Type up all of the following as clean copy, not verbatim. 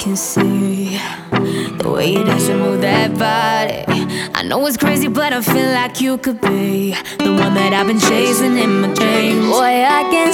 can see the way you dance and move that body. I know it's crazy, but I feel like you could be the one that I've been chasing in my dreams. Boy, I can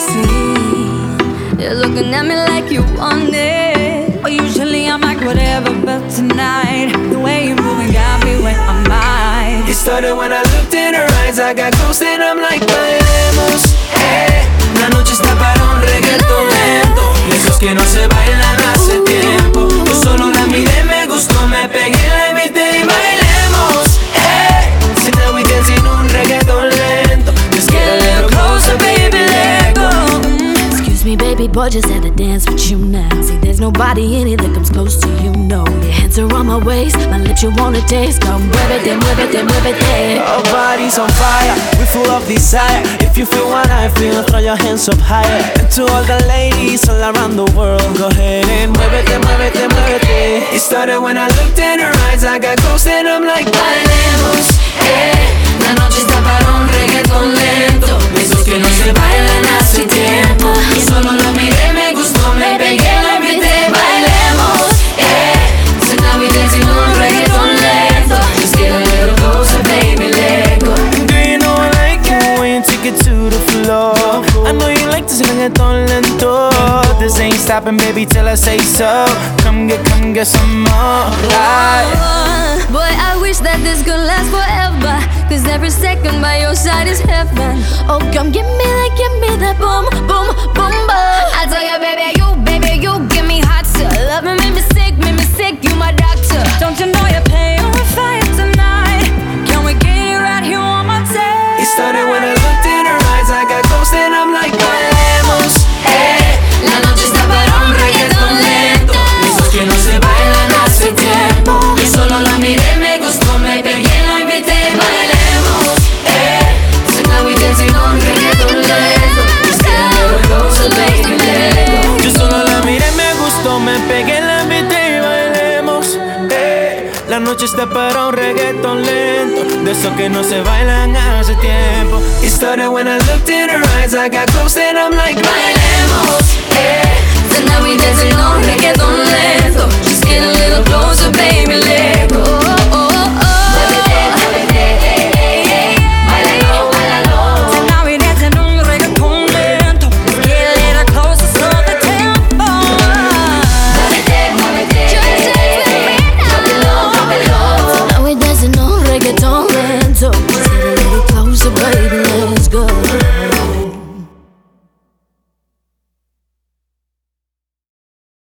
see you're looking at me like you want it. But usually I'm like whatever, but tonight the way you moving got me where I'm at. It started when I looked in her eyes. I got close and I'm like, bailemos, la noche está para un reggaetón lento, esos que no se bailan hace tiempo. Yo solo la miré, me gustó, me pegué, la invité y bailemos, so now we dancing un reggaetón lento. Just get a little closer, baby, let go. Excuse me, baby boy, just had to dance with you now. See, there's nobody in it that comes close to you, no. Your hands are on my waist, my lips you wanna taste. Come muévete, muévete, muévete. Our bodies on fire, we full of desire. If you feel what I feel, throw your hands up higher. And to all the ladies all around the world, go ahead and muévete, muévete, muévete. It started when I looked in her eyes. I got close and I'm like, bailemos, la noche está para un reggaetón lento, esos que no se bailan hace tiempo. Yo solo lo miré, me gustó, me pegué, la invité, bailemos, so now we dancing un reggaetón lento. Just get a little closer, baby, let go. Do you know I like it when you take it to the floor? I know you like this reggaetón lento. This ain't stopping, baby, till I say so. Come get some more. Boy, I wish that this could last forever, 'cause every second by your side is heaven. Oh, come give me that boom, boom, boom, boom. I tell you, baby, you give me hot to love me, make me sick, you my doctor. Don't you know you're paying with fire tonight? Can we get it right here on my tape? It started when I looked in her eyes. I got close and I'm like, bailemos, la noche está para un reggaetón lento, esos que no se bailan hace tiempo. Yo solo la miré, me gustó, me pegué, la invité, bailemos, so now we dancing on reggaetón lento. Just get a little closer, baby, let go. Yo solo la miré, me gustó, me pegué, la invité y bailemos, la noche está para un reggaetón lento, de esos que no se bailan hace tiempo. It started when I looked in her eyes. I got close and I'm like, bailemos, so now we dancing on reggaeton lento. Just get a little closer, baby, let go.